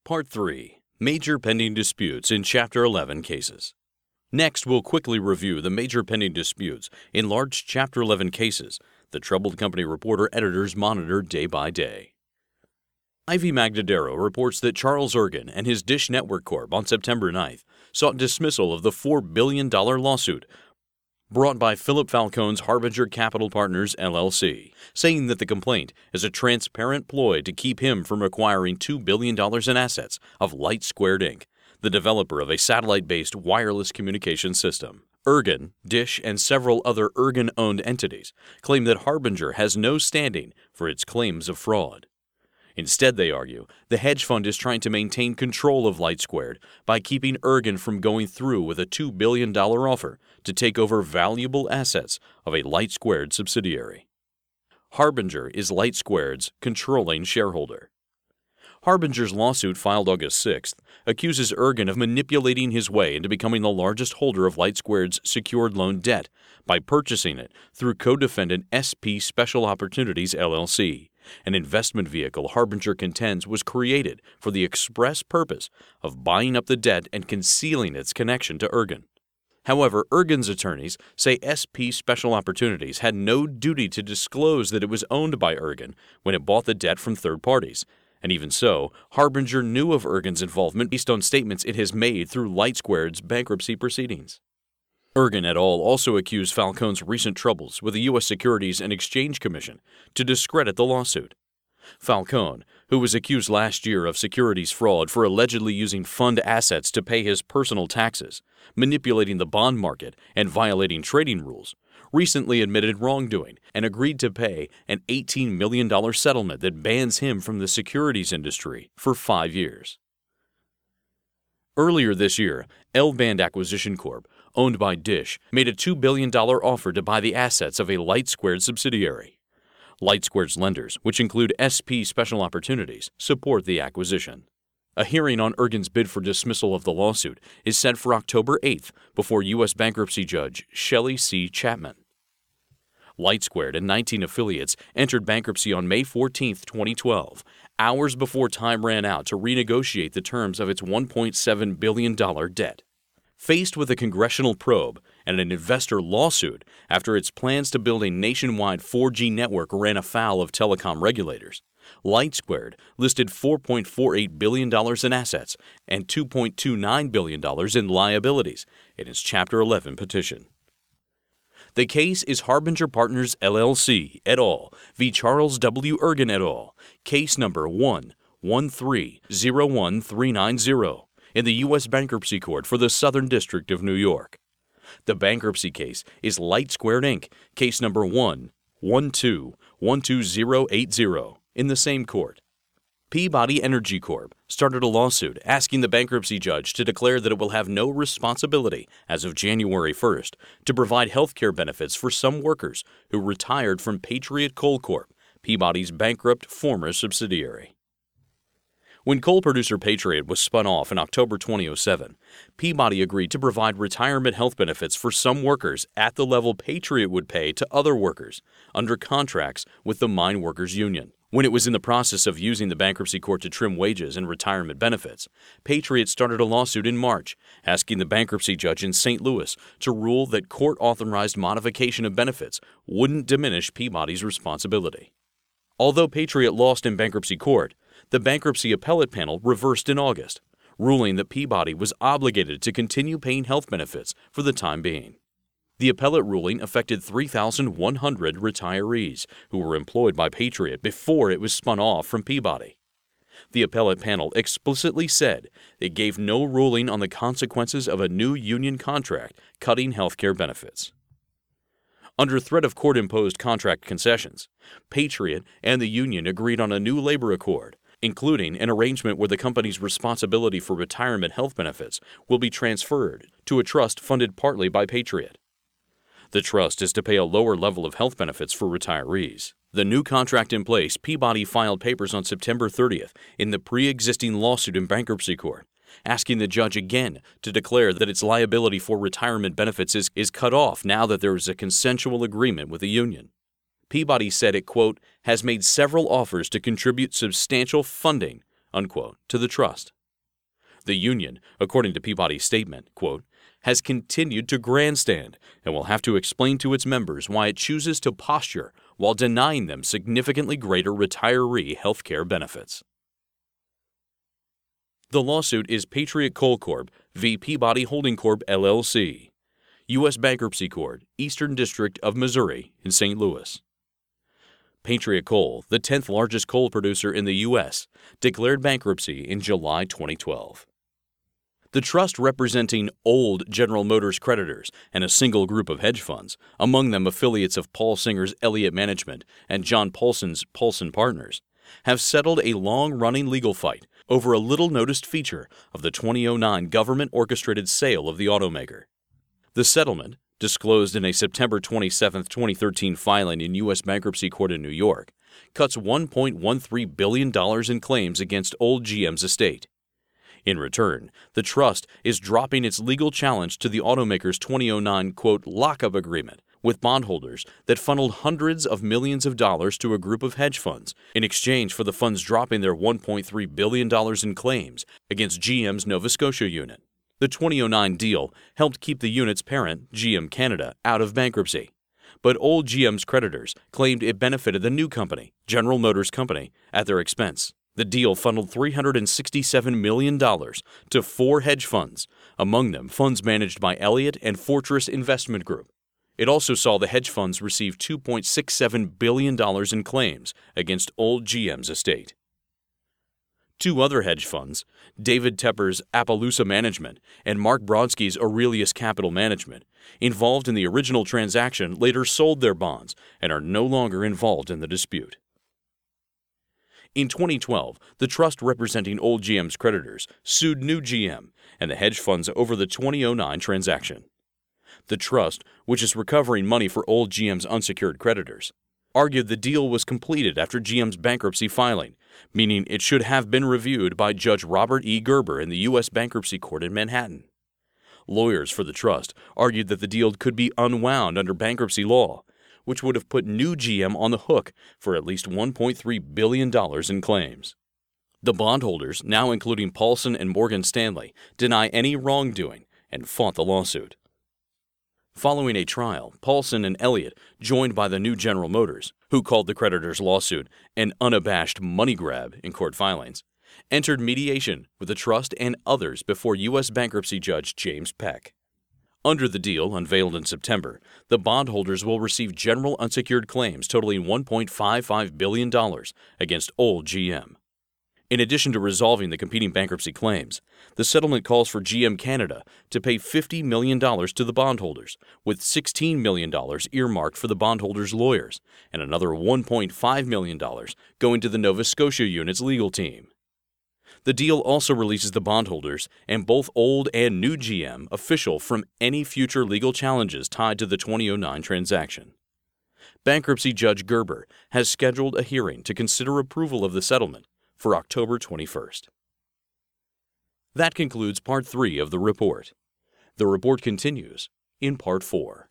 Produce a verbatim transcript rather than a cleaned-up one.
Part three. Major pending disputes in Chapter eleven cases. Next, we'll quickly review the major pending disputes in large Chapter eleven cases the Troubled Company Reporter editors monitor day by day. Ivy Magdadero reports that Charles Ergen and his Dish Network Corp on September ninth sought dismissal of the four billion dollars lawsuit brought by Philip Falcone's Harbinger Capital Partners, L L C, saying that the complaint is a transparent ploy to keep him from acquiring two billion dollars in assets of LightSquared Incorporated, the developer of a satellite-based wireless communication system. Ergen, Dish, and several other Ergen-owned entities claim that Harbinger has no standing for its claims of fraud. Instead, they argue, the hedge fund is trying to maintain control of LightSquared by keeping Ergen from going through with a two billion dollars offer to take over valuable assets of a LightSquared subsidiary. Harbinger is LightSquared's controlling shareholder. Harbinger's lawsuit, filed August sixth, accuses Ergen of manipulating his way into becoming the largest holder of LightSquared's secured loan debt by purchasing it through co-defendant S P Special Opportunities, L L C, an investment vehicle Harbinger contends was created for the express purpose of buying up the debt and concealing its connection to Ergen. However, Ergen's attorneys say S P Special Opportunities had no duty to disclose that it was owned by Ergen when it bought the debt from third parties. And even so, Harbinger knew of Ergen's involvement based on statements it has made through LightSquared's bankruptcy proceedings. Ergen et al. Also accused Falcone's recent troubles with the U S Securities and Exchange Commission to discredit the lawsuit. Falcone, who was accused last year of securities fraud for allegedly using fund assets to pay his personal taxes, manipulating the bond market, and violating trading rules, recently admitted wrongdoing and agreed to pay an eighteen million dollars settlement that bans him from the securities industry for five years. Earlier this year, L-Band Acquisition Corp, owned by Dish, made a two billion dollars offer to buy the assets of a LightSquared subsidiary. LightSquared's lenders, which include S P Special Opportunities, support the acquisition. A hearing on Ergen's bid for dismissal of the lawsuit is set for October eighth before U S bankruptcy judge Shelley C. Chapman. LightSquared and nineteen affiliates entered bankruptcy on May fourteenth, twenty twelve, hours before time ran out to renegotiate the terms of its one point seven billion dollars debt. Faced with a congressional probe and an investor lawsuit after its plans to build a nationwide four G network ran afoul of telecom regulators, LightSquared listed four point four eight billion dollars in assets and two point two nine billion dollars in liabilities in its Chapter eleven petition. The case is Harbinger Partners, L L C, et al. v. Charles W. Ergen et al., case number one one three zero one three nine zero, in the U S Bankruptcy Court for the Southern District of New York. The bankruptcy case is LightSquared Incorporated, case number one one two one two zero eight zero, in the same court. Peabody Energy Corp started a lawsuit asking the bankruptcy judge to declare that it will have no responsibility as of January first to provide health care benefits for some workers who retired from Patriot Coal Corp, Peabody's bankrupt former subsidiary. When coal producer Patriot was spun off in October twenty oh seven, Peabody agreed to provide retirement health benefits for some workers at the level Patriot would pay to other workers under contracts with the Mine Workers Union. When it was in the process of using the bankruptcy court to trim wages and retirement benefits, Patriot started a lawsuit in March, asking the bankruptcy judge in Saint Louis to rule that court-authorized modification of benefits wouldn't diminish Peabody's responsibility. Although Patriot lost in bankruptcy court, the bankruptcy appellate panel reversed in August, ruling that Peabody was obligated to continue paying health benefits for the time being. The appellate ruling affected three thousand one hundred retirees who were employed by Patriot before it was spun off from Peabody. The appellate panel explicitly said it gave no ruling on the consequences of a new union contract cutting health care benefits. Under threat of court-imposed contract concessions, Patriot and the union agreed on a new labor accord, including an arrangement where the company's responsibility for retirement health benefits will be transferred to a trust funded partly by Patriot. The trust is to pay a lower level of health benefits for retirees. The new contract in place, Peabody filed papers on September thirtieth in the pre-existing lawsuit in bankruptcy court, asking the judge again to declare that its liability for retirement benefits is, is cut off now that there is a consensual agreement with the union. Peabody said it, quote, has made several offers to contribute substantial funding, unquote, to the trust. The union, according to Peabody's statement, quote, has continued to grandstand and will have to explain to its members why it chooses to posture while denying them significantly greater retiree health care benefits. The lawsuit is Patriot Coal Corp v. Peabody Holding Corp. L L C, U S Bankruptcy Court, Eastern District of Missouri in Saint Louis. Patriot Coal, the tenth largest coal producer in the U S, declared bankruptcy in July twenty twelve. The trust, representing old General Motors creditors and a single group of hedge funds, among them affiliates of Paul Singer's Elliott Management and John Paulson's Paulson Partners, have settled a long-running legal fight over a little-noticed feature of the two thousand nine government-orchestrated sale of the automaker. The settlement, disclosed in a September twenty-seventh, twenty thirteen filing in U S Bankruptcy Court in New York, cuts one point one three billion dollars in claims against old G M's estate. In return, the trust is dropping its legal challenge to the automaker's two thousand nine, quote, lockup agreement with bondholders that funneled hundreds of millions of dollars to a group of hedge funds in exchange for the funds dropping their one point three billion dollars in claims against G M's Nova Scotia unit. The two thousand nine deal helped keep the unit's parent, G M Canada, out of bankruptcy. But old G M's creditors claimed it benefited the new company, General Motors Company, at their expense. The deal funneled three hundred sixty-seven million dollars to four hedge funds, among them funds managed by Elliott and Fortress Investment Group. It also saw the hedge funds receive two point six seven billion dollars in claims against old G M's estate. Two other hedge funds, David Tepper's Appaloosa Management and Mark Brodsky's Aurelius Capital Management, involved in the original transaction, later sold their bonds and are no longer involved in the dispute. In twenty twelve, the trust representing old G M's creditors sued new G M and the hedge funds over the two thousand nine transaction. The trust, which is recovering money for old G M's unsecured creditors, argued the deal was completed after G M's bankruptcy filing, meaning it should have been reviewed by Judge Robert E. Gerber in the U S Bankruptcy Court in Manhattan. Lawyers for the trust argued that the deal could be unwound under bankruptcy law, which would have put new G M on the hook for at least one point three billion dollars in claims. The bondholders, now including Paulson and Morgan Stanley, deny any wrongdoing and fought the lawsuit. Following a trial, Paulson and Elliott, joined by the new General Motors, who called the creditors' lawsuit an unabashed money grab in court filings, entered mediation with the trust and others before U S bankruptcy judge James Peck. Under the deal, unveiled in September, the bondholders will receive general unsecured claims totaling one point five five billion dollars against old G M. In addition to resolving the competing bankruptcy claims, the settlement calls for G M Canada to pay fifty million dollars to the bondholders, with sixteen million dollars earmarked for the bondholders' lawyers and another one point five million dollars going to the Nova Scotia unit's legal team. The deal also releases the bondholders and both old and new G M official from any future legal challenges tied to the two thousand nine transaction. Bankruptcy Judge Gerber has scheduled a hearing to consider approval of the settlement for October twenty-first. That concludes Part three of the report. The report continues in Part four.